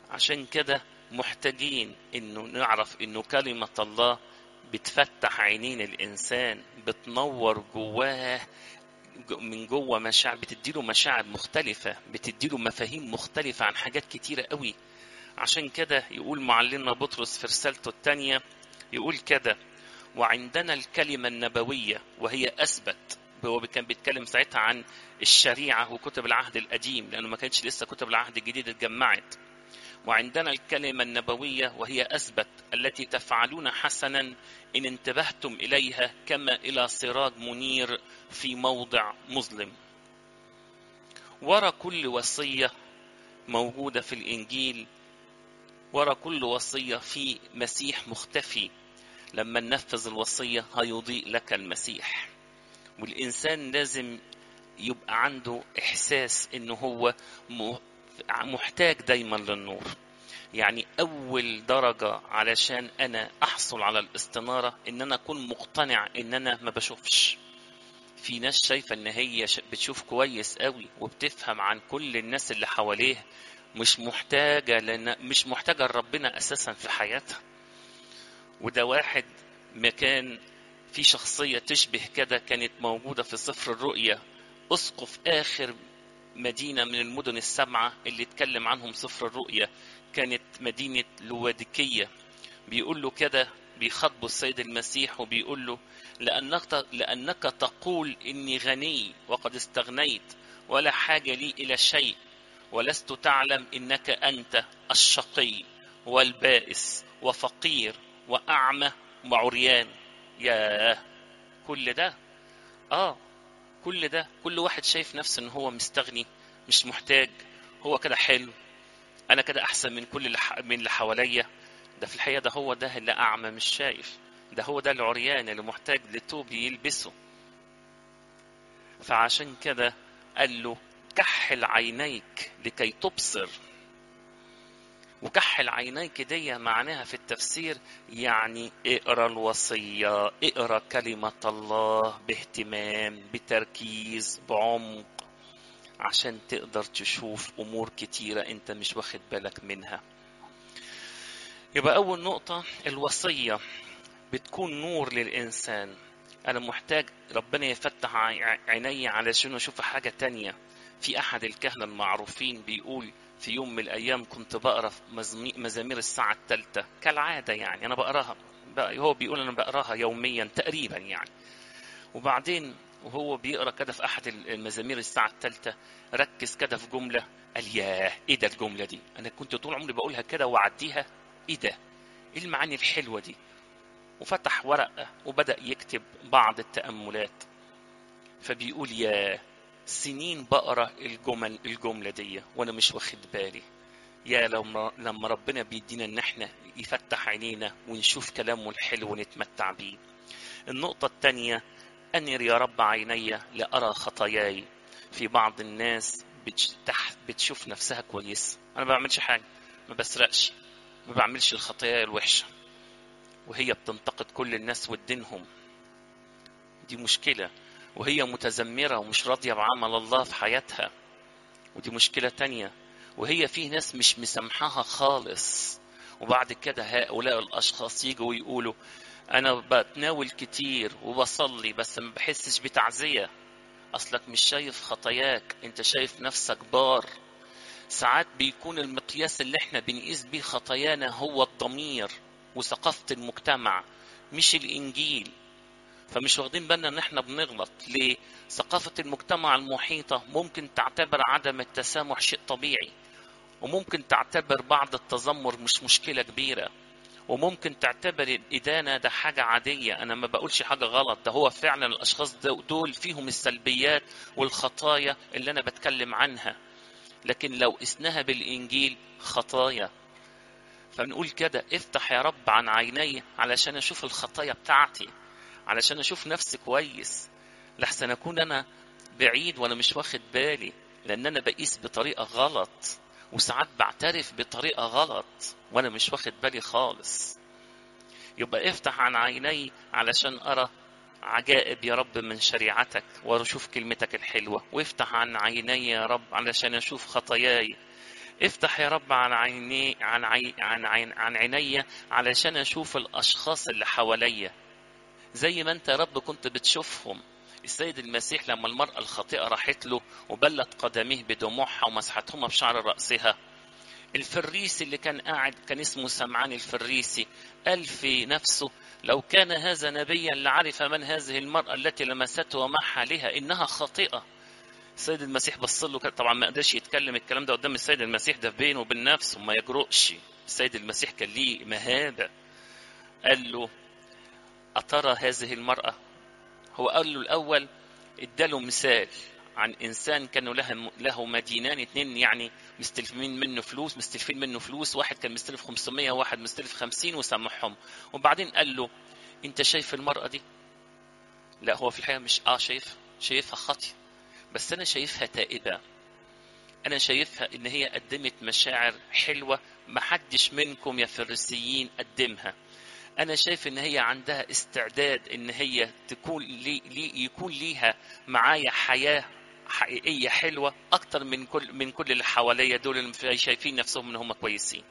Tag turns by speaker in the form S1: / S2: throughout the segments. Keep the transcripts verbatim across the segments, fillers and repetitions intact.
S1: عشان كده محتاجين انه نعرف انه كلمة الله بتفتح عينين الانسان، بتنور جواه من جوه مشاعر، بتديله مشاعر مختلفة، بتديله مفاهيم مختلفة عن حاجات كتيرة قوي. عشان كده يقول معلمنا بطرس في رسالته الثانية، يقول كده: وعندنا الكلمة النبوية وهي أثبت. هو كان بيتكلم ساعتها عن الشريعة وكتب العهد القديم، لأنه ما كانش لسه كتب العهد الجديد اتجمعت. وعندنا الكلمة النبوية وهي أثبت التي تفعلون حسنا إن انتبهتم إليها، كما إلى سراج منير في موضع مظلم. ورا كل وصية موجودة في الإنجيل، ورا كل وصية في مسيح مختفي. لما ننفذ الوصية هيضيء لك المسيح. والإنسان لازم يبقى عنده إحساس إنه هو محتاج دايما للنور. يعني أول درجة علشان أنا أحصل على الاستنارة إن أنا أكون مقتنع إن أنا ما بشوفش. في ناس شايفة إن هي بتشوف كويس قوي وبتفهم عن كل الناس اللي حواليه، مش محتاجة لأن مش محتاجة ربنا أساسا في حياتها. وده واحد مكان في شخصية تشبه كده كانت موجودة في سفر الرؤيا، أسقف آخر مدينة من المدن السبعة اللي اتكلم عنهم سفر الرؤيا، كانت مدينة لواديكية. بيقول له كده، بيخاطبه السيد المسيح وبيقول له: لأنك, لأنك تقول إني غني وقد استغنيت ولا حاجة لي إلى شيء، ولست تعلم إنك أنت الشقي والبائس وفقير وأعمى وعريان. يا كل ده آه كل ده كل واحد شايف نفسه إن هو مستغني، مش محتاج، هو كده حلو، أنا كده أحسن من كل اللي من اللي حواليا. ده في الحقيقة ده هو ده اللي أعمى مش شايف، ده هو ده العريان اللي محتاج لتوب يلبسه. فعشان كده قال له: كحل عينيك لكي تبصر. وكحل عينيك دي معناها في التفسير يعني اقرأ الوصية، اقرأ كلمة الله باهتمام بتركيز بعمق، عشان تقدر تشوف أمور كتيرة انت مش واخد بالك منها. يبقى أول نقطة، الوصية بتكون نور للإنسان. أنا محتاج ربنا يفتح عيني علشان أشوف حاجة تانية. في أحد الكهنة المعروفين بيقول: في يوم من الأيام كنت بقرأ مزامير الساعة الثالثة كالعادة، يعني أنا بقراها، هو بيقول أنا بقراها يوميا تقريبا يعني. وبعدين وهو بيقرأ كده في أحد المزامير الساعة الثالثة ركز كده في جملة، قال: ياه إيه ده الجملة دي، أنا كنت طول عمري بقولها كده وعديها، إيه ده، إيه المعاني الحلوة دي. وفتح ورقة وبدأ يكتب بعض التأملات. فبيقول: يا سنين بقرأ الجمل الجملة دي وأنا مش واخد بالي. يا لما لما ربنا بيدينا إن احنا يفتح عينينا ونشوف كلامه الحلو ونتمتع بيه. النقطة الثانية: أنر يا رب عيني لأرى خطاياي. في بعض الناس بتشوف نفسها كويس، أنا ما بعملش حاجة، ما بسرقش، ما بعملش الخطايا الوحشة، وهي بتنتقد كل الناس ودينهم. دي مشكلة. وهي متذمرة ومش راضية بعمل الله في حياتها، ودي مشكلة تانية. وهي في ناس مش مسامحاها خالص، وبعد كده هؤلاء الأشخاص يجوا ويقولوا: أنا بتناول كتير وبصلي بس ما بحسش بتعزية. أصلك مش شايف خطاياك، أنت شايف نفسك بار. ساعات بيكون المقياس اللي احنا بنقيس بيه خطايانا هو الضمير وثقافة المجتمع مش الإنجيل. فمش واخدين بالنا ان احنا بنغلط ليه؟ ثقافة المجتمع المحيطة ممكن تعتبر عدم التسامح شيء طبيعي، وممكن تعتبر بعض التذمر مش مشكلة كبيرة، وممكن تعتبر الإدانة ده حاجة عادية. أنا ما بقولش حاجة غلط، ده هو فعلا الأشخاص دول فيهم السلبيات والخطايا اللي أنا بتكلم عنها، لكن لو اسنها بالإنجيل خطايا. فنقول كده: افتح يا رب عن عيني علشان أشوف الخطايا بتاعتي، علشان أشوف نفسي كويس، لحسن أكون أنا بعيد وأنا مش واخد بالي، لأن أنا بقيس بطريقة غلط، وساعات بعترف بطريقة غلط وأنا مش واخد بالي خالص. يبقى افتح عن عيني علشان أرى عجائب يا رب من شريعتك وأشوف كلمتك الحلوة، وافتح عن عيني يا رب علشان أشوف خطاياي. افتح يا رب عن عيني عن عي عن عين عن عيني علشان اشوف الاشخاص اللي حواليا زي ما انت يا رب كنت بتشوفهم. السيد المسيح لما المرأة الخاطئة راحت له وبلت قدميه بدموعها ومسحتهما بشعر رأسها، الفريسي اللي كان قاعد كان اسمه سمعان الفريسي قال في نفسه لو كان هذا نبيا لعرف من هذه المرأة التي لمسته ومحى لها إنها خاطئة. السيد المسيح بص له، طبعا ما قدرش يتكلم الكلام ده قدام السيد المسيح، ده بينه وبين نفسه ما يجرؤش. السيد المسيح كان ليه مهابة، قال له أترى هذه المرأة؟ هو قال له الأول اداله مثال عن إنسان كانوا له له مدينان اتنين، يعني مستلفين منه فلوس مستلفين منه فلوس واحد كان مستلف خمسمية وواحد مستلف خمسين وسامحهم. وبعدين قال له أنت شايف المرأة دي؟ لا، هو في الحقيقة مش آه شايف شايفها خاطئة، بس أنا شايفها تائبة، أنا شايفها إن هي قدمت مشاعر حلوة محدش منكم يا فريسيين قدمها. أنا شايف إن هي عندها استعداد إن هي تكون لي لي يكون ليها معايا حياة حقيقية حلوة أكتر من كل من كل اللي حواليا دول اللي شايفين نفسهم إن هم كويسين.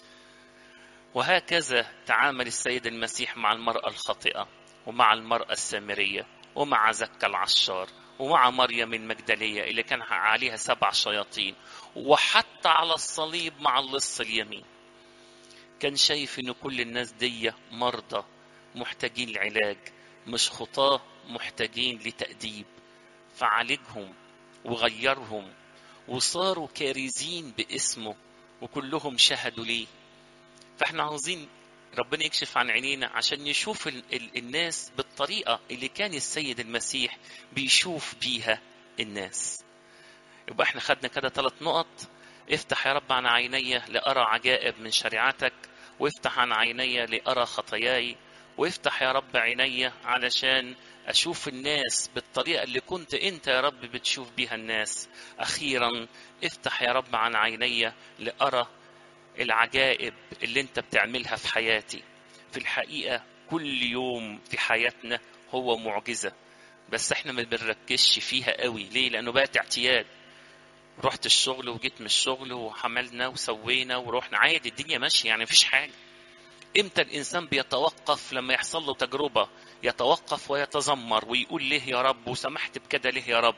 S1: وهكذا تعامل السيد المسيح مع المرأة الخاطئة ومع المرأة السامرية ومع زكا العشار ومع مريم المجدلية اللي كان عليها سبع شياطين، وحتى على الصليب مع اللص اليمين. كان شايف إن كل الناس دي مرضى محتاجين لعلاج، مش خطاة محتاجين لتأديب، فعالجهم وغيرهم وصاروا كارزين باسمه وكلهم شهدوا ليه. فاحنا عاوزين ربنا يكشف عن عينينا عشان نشوف ال ال الناس بالطريقة اللي كان السيد المسيح بيشوف بيها الناس. يبقى احنا خدنا كده ثلاث نقط. افتح يا رب عن عيني لأرى عجائب من شريعتك، وافتح عن عيني لأرى خطاياي، وافتح يا رب عيني علشان أشوف الناس بالطريقة اللي كنت أنت يا رب بتشوف بيها الناس. أخيرا افتح يا رب عن عيني لأرى العجائب اللي أنت بتعملها في حياتي. في الحقيقة كل يوم في حياتنا هو معجزة، بس احنا ما بنركزش فيها قوي. ليه؟ لأنه بقت اعتياد. رحت الشغل وجيت من الشغل وحملنا وسوينا ورحنا عادي، الدنيا ماشية يعني مفيش حاجة. امتى الانسان بيتوقف؟ لما يحصل له تجربة يتوقف ويتذمر ويقول ليه يا رب وسمحت بكده ليه يا رب.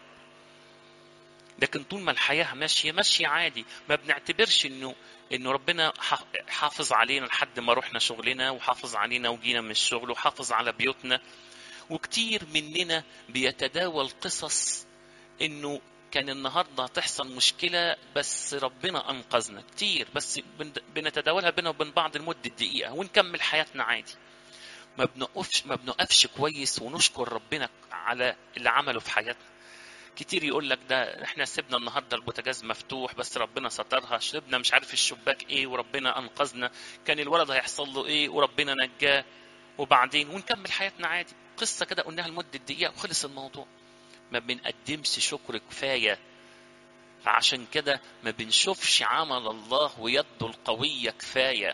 S1: لكن طول ما الحياة ماشية ماشية عادي، ما بنعتبرش انه انه ربنا حافظ علينا لحد ما رحنا شغلنا وحافظ علينا وجينا من الشغل وحافظ على بيوتنا. وكتير مننا بيتداول قصص انه كان النهاردة هتحصل مشكلة بس ربنا أنقذنا. كتير بس بنتداولها بينا وبين بعض لمدة دقيقة ونكمل حياتنا عادي. ما بنقفش ما بنقفش كويس ونشكر ربنا على اللي عمله في حياتنا. كتير يقول لك ده احنا سيبنا النهاردة البوتاجاز مفتوح بس ربنا سترها، شربنا مش عارف الشباك ايه وربنا أنقذنا، كان الولد هيحصل له ايه وربنا نجاه، وبعدين ونكمل حياتنا عادي. قصة كده قلناها لمدة دقيقة وخلص الموضوع. ما بنقدمش شكر كفاية، فعشان كده ما بنشوفش عمل الله ويده القوية كفاية.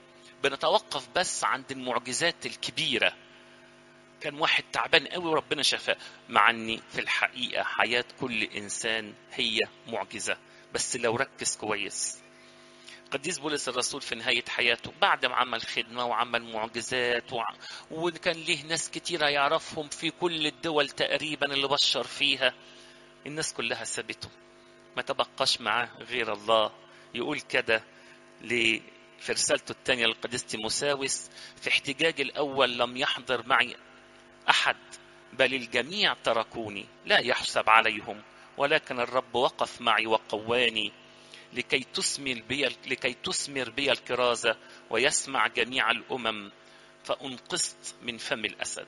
S1: بنتوقف بس عند المعجزات الكبيرة. كان واحد تعبان قوي وربنا شفاه، مع ان في الحقيقة حياة كل انسان هي معجزة بس لو ركز كويس. قديس بولس الرسول في نهاية حياته بعد ما عمل خدمة وعمل معجزات و... وكان ليه ناس كتيرة يعرفهم في كل الدول تقريبا اللي بشر فيها، الناس كلها سابته، ما تبقاش معاه غير الله. يقول كده في رسالته الثانية للقديس تيموثاوس: في احتجاج الأول لم يحضر معي أحد بل الجميع تركوني، لا يحسب عليهم، ولكن الرب وقف معي وقواني لكي تثمر بي لكي تثمر بي الكرازة ويسمع جميع الأمم فأنقذت من فم الأسد.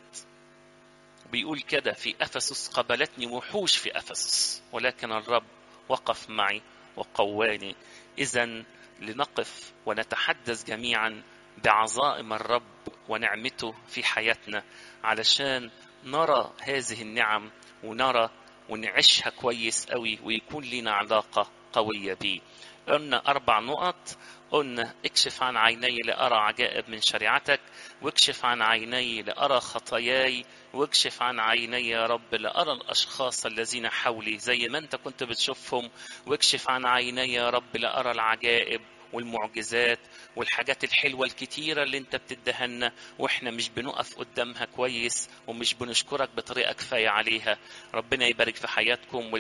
S1: بيقول كده في أفسس: قبلتني وحوش في أفسس ولكن الرب وقف معي وقواني. إذن لنقف ونتحدث جميعا بعظائم الرب ونعمته في حياتنا علشان نرى هذه النعم ونرى ونعيشها كويس قوي ويكون لنا علاقة قوية بيه. قلنا أربع نقط. قلنا اكشف عن عيني لأرى عجائب من شريعتك، واكشف عن عيني لأرى خطاياي، واكشف عن عيني يا رب لأرى الأشخاص الذين حولي زي ما أنت كنت بتشوفهم، واكشف عن عيني يا رب لأرى العجائب والمعجزات والحاجات الحلوة الكتيرة اللي انت بتدهنا واحنا مش بنقف قدامها كويس ومش بنشكرك بطريقة كفاية عليها. ربنا يبارك في حياتكم.